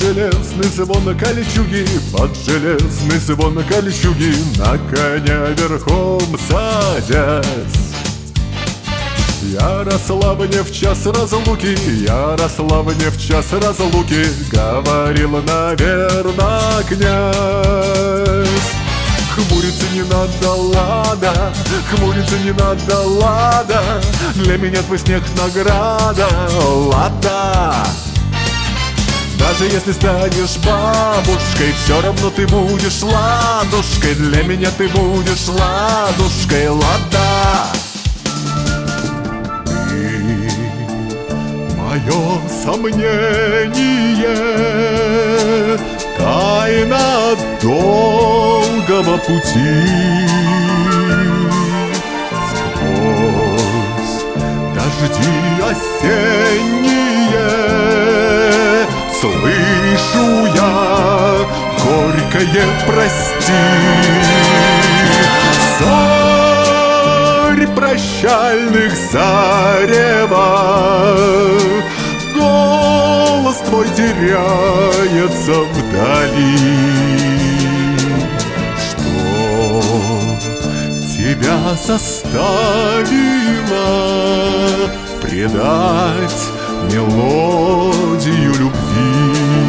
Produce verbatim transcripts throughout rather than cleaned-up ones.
железный звон кольчуги, под железный звон кольчуги, на коня верхом садясь. Ярославне в час разлуки, Ярославне в час разлуки говорил, наверно, князь. Хмуриться не надо, ладно, хмуриться не надо, ладно, для меня твой снег награда, ладно. Даже если станешь бабушкой, все равно ты будешь ладушкой, для меня ты будешь ладушкой, ладно. Мое сомнение, тайна долгого пути. Сквозь дожди осенние слышу я горькое прости. Зорь прощальных зарева, голос твой теряется вдали. Что тебя заставило предать мелодию любви?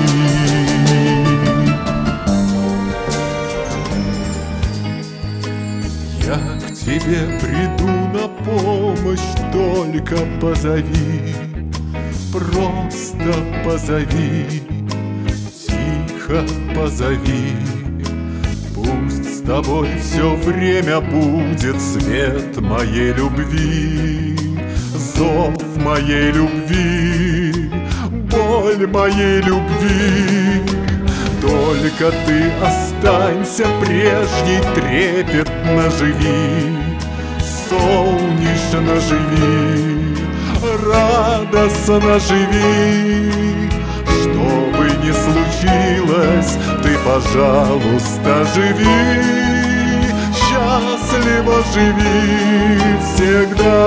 Я к тебе приду на помощь, только позови, просто позови, тихо позови. Пусть с тобой все время будет свет моей любви, зов моей любви, боль моей любви. Только ты останься прежней, трепетно живи, солнечно живи, радостно живи. Что бы ни случилось, ты, пожалуйста, живи, счастливо живи всегда.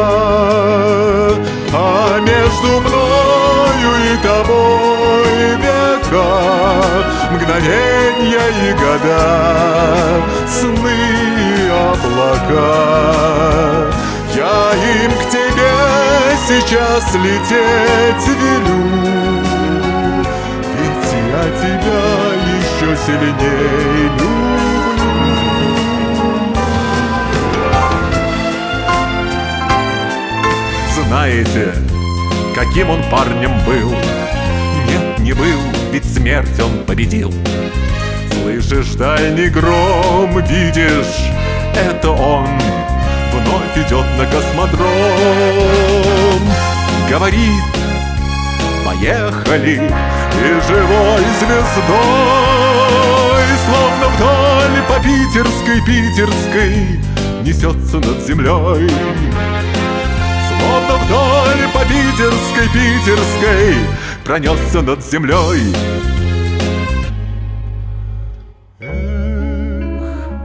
А между мною и тобой века, мгновенья и года, сны и облака. Я им к тебе сейчас лететь велю, ведь я тебя еще сильней люблю. Знаете, каким он парнем был? Нет, не был, ведь смерть он победил. Слышишь дальний гром, видишь, это он вновь идет на космодром. Говорит, поехали, и живой звездой, словно вдаль по питерской, питерской несется над землей. Словно вдаль по питерской, питерской пронесся над землей. Эх,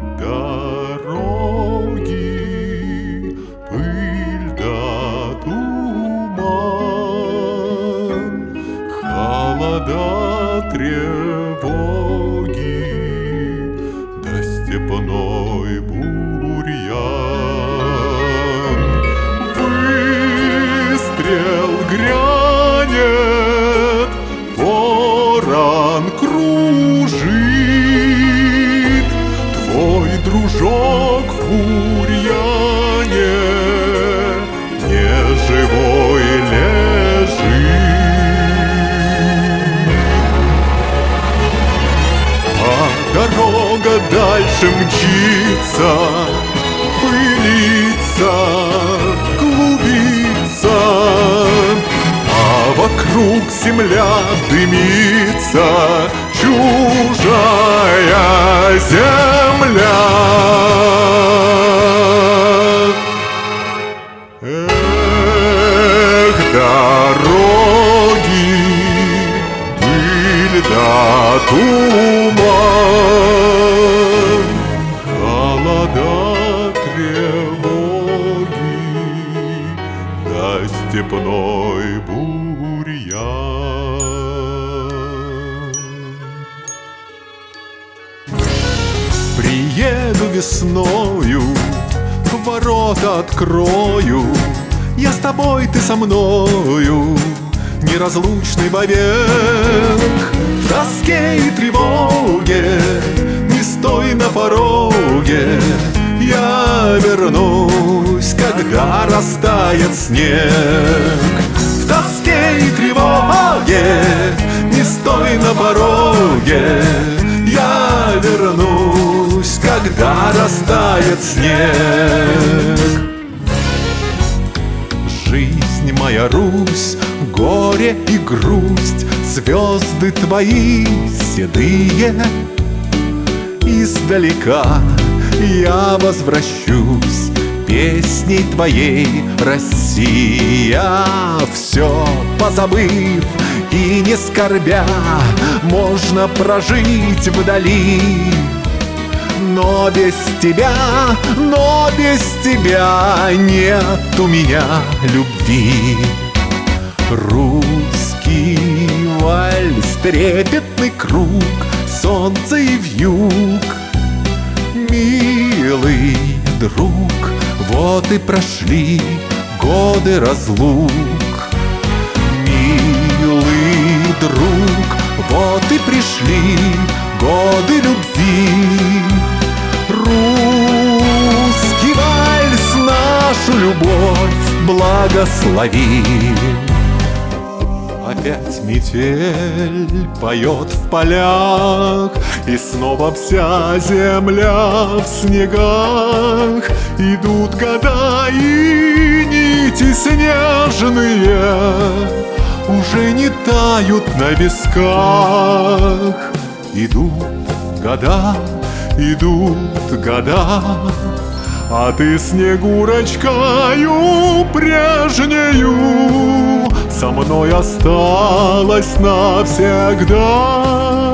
дороги, пыль да туман, холода, тревоги, да степной бурьян. Выстрел грянет, ворон кружит, твой дружок в бурьяне неживой лежит. А дорога дальше мчится, пылится, клубится, а вокруг земля дымится, чужая земля. Эх, дороги, пыль да туман, холода, тревоги, да степной бурьян. приеду весною, ворота открою, я с тобой, ты со мною, неразлучный вовек. В тоске и тревоге не стой на пороге, я вернусь, когда растает снег. В тоске и тревоге не стой на пороге, я вернусь, когда растает снег. Жизнь моя, Русь, горе и грусть, звезды твои седые. Издалека я возвращусь песней твоей, Россия. Все позабыв и не скорбя, можно прожить вдали. Но без тебя, но без тебя нет у меня любви. Русский вальс, трепетный круг, солнце и вьюг. Милый друг, вот и прошли годы разлук. Милый друг, вот и пришли годы любви. Русский вальс, нашу любовь благослови. Опять метель поет в полях, и снова вся земля в снегах. Идут года, и нити снежные уже не тают на висках. Идут года, идут года, а ты, Снегурочкою прежнею, со мной осталась навсегда.